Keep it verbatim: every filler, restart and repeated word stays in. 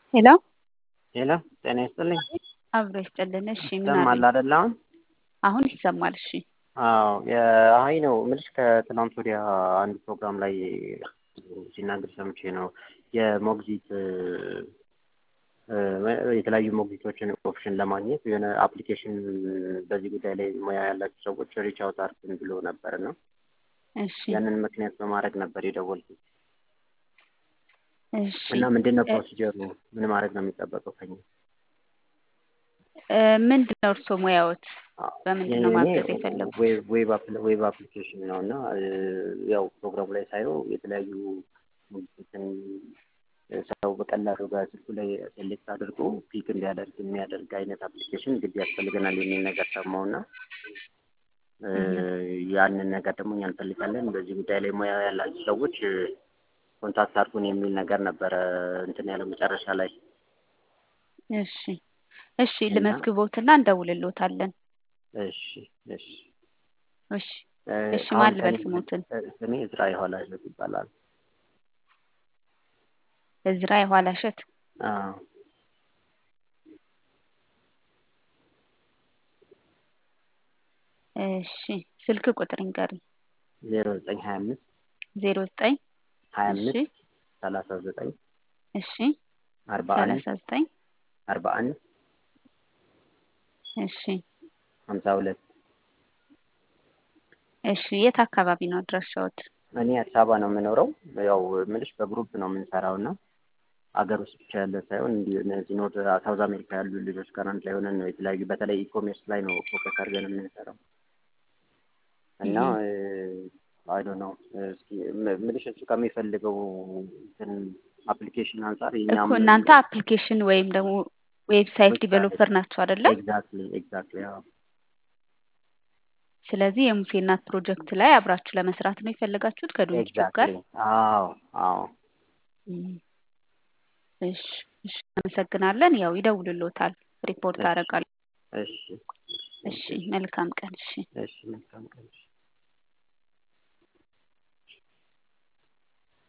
ሄሎ ሄሎ ጤና ይስጥልኝ። አብሮ ይስጥልን። እሺ ምን ይሰማል አለኝ? አይደል አሁን? አሁን ይሰማል። እሺ አዎ አይ ነው የምልሽ ከትናንት ወዲያ አንድ ፕሮግራም ላይ ሲናገር ሰምቼ ነው የሞግዚት የተለያዩ ሞግዚቶችን ኦፕሽን ለማግኘት የሆነ አፕሊኬሽን በዚህ ጉዳይ ላይ ሙያ ያላቸው ሰዎች ሪች አውት አድርጉን ብሎ ነበር እና እሺ ያንን ምክንያት በማድረግ ነበር የደወልኩት እሺ እና ምንድነው እ- ፕሮሲጀሩ? ምን ማድረግ ነው የሚጠበቀው ከኛ? እ፣ ምንድን ነው እርስዎ ሙያዎት? በምንድን ነው እኔ ማገዝ የፈለጉት? ዌብ ዌብ አፕሊኬሽን ነው እና ያው ፕሮግራሙ ላይ ሳየው የተለያዩ ሙዚቆችን ሰው በቀላሉ በስልኩ ላይ ሴሌክት አድርጎ ፒክ እንዲያደርግ የሚያደርግ አይነት አፕሊኬሽን ግድ ያስፈልገናል የሚል ነገር ሰማሁ እና እህ፣ ያንን ነገር ደግሞ እኛ እንፈልጋለን። በዚህ ጉዳይ ላይ ሙያ ያላቸው ሰዎች ኮንታክት አድርጉን የሚል ነገር ነበረ እንትን ያለው መጨረሻ ላይ እሺ እሺ እና ልመዝግቦትና እንደውልሎታለን። እሺ እሺ እሺ እ፣ እሺ አሁን ማን ልበል ከእኔ ስሞትን? ስሜ እዝራ የኋላሸት ይባላል። እዝራ የኋላሸት። አዎ እሺ ስልክ ቁጥር ንገሪኝ። ዜሮ ዘጠኝ ሀያ አምስት ዜሮ ዘጠኝ ሀያ እሺ አምስት ሰላሳ ዘጠኝ እሺ አርባ አንድ ሰላሳ ዘጠኝ አርባ አንድ እሺ ሀምሳ ሁለት እሺ የት አካባቢ ነው አድራሻዎት? እኔ አዲስ አበባ ነው የምኖረው። ያው ምልሽ በግሩፕ ነው የምንሰራው እና አገር ውስጥ ብቻ ያለ ሳይሆን እንዲህ እነዚህ ኖርዝ ሳውዝ አሜሪካ ያሉ ልጆች ጋር አንድ ላይ ሆነን ነው የተለያዩ በተለይ ኢኮሜርስ ላይ ነው ፎከስ አድርገን የምንሰራው እና እህ፣ አይ ዶንት ኖ እስኪ ም- ምልሽ እሱ ከሚፈልገው እንትን አፕሊኬሽን አንጻር እኮ የኛም እናንተ አፕሊኬሽን ወይም ደግሞ ዌብሳይት ዌብሳይት ዲቨሎፐር ናቸው አይደለ? ኤግዛክትሊ ኤግዛክትሊ አዎ ስለዚህ የሙሴ እናት ፕሮጀክት ላይ አብራችሁ ለመስራት ነው የፈለጋችሁት ከዶንኪቲዩብ ጋር? ኤግዛክትሊ አዎ አዎ እም፣ እሺ እሺ አመሰግናለን። ያው ይደውልሎታል፣ ሪፖርት እሺ አደርጋለሁ። እሺ እሺ መልካም ቀን። እሺ እሺ መልካም ቀን።